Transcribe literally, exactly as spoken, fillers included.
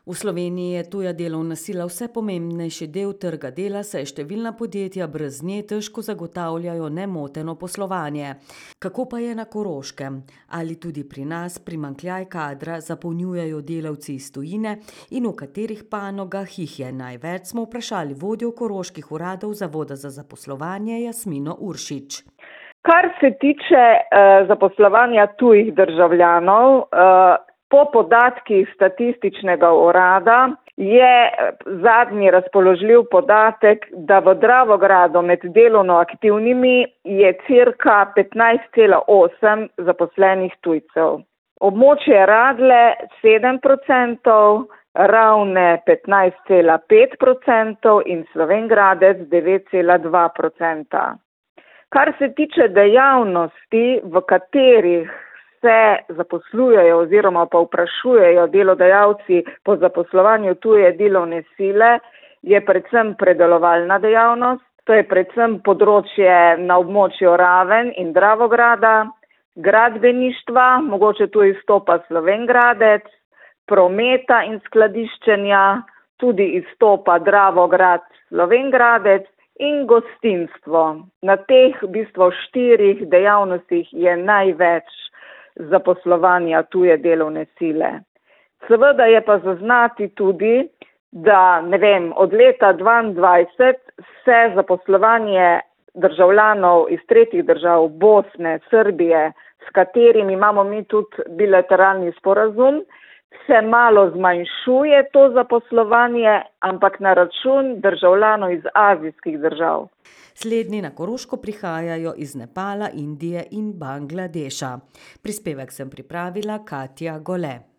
V Sloveniji je tuja delovna sila vse pomembnejši del trga dela, saj številna podjetja brez nje težko zagotavljajo nemoteno poslovanje. Kako pa je na Koroškem? Ali tudi pri nas primanjkljaj kadra zapolnjujejo delavci iz tujine in v katerih panogah jih je največ, smo vprašali vodjo koroških uradov Zavoda za zaposlovanje Jasmino Uršič. Kar se tiče eh, zaposlovanja tujih državljanov, eh, po podatkih statističnega urada je zadnji razpoložljiv podatek, da v Dravogradu med delovno aktivnimi je cirka petnajst cela osem zaposlenih tujcev. Območje Radle sedem procentov, Ravne petnajst cela pet procentov in Slovenj Gradec devet cela dva procenta. Kar se tiče dejavnosti, v katerih se zaposlujejo oziroma pa vprašujejo delodajalci po zaposlovanju tuje delovne sile, je predvsem predelovalna dejavnost, to je predvsem področje na območju Raven in Dravograda, gradbeništva, mogoče tu izstopa Slovenj Gradec, prometa in skladiščenja, tudi izstopa Dravograd, Slovenj Gradec in gostinstvo. Na teh v bistvu štirih dejavnostih je največ zaposlovanja tuje delovne sile. Seveda je pa zaznati tudi, da ne vem, od leta dvaindvajset se zaposlovanje državljanov iz tretjih držav, Bosne, Srbije, s katerimi imamo mi tudi bilateralni sporazum, se malo zmanjšuje to zaposlovanje, ampak na račun državljanov iz azijskih držav. Slednji na Koroško prihajajo iz Nepala, Indije in Bangladeša. Prispevek sem pripravila Katja Gole.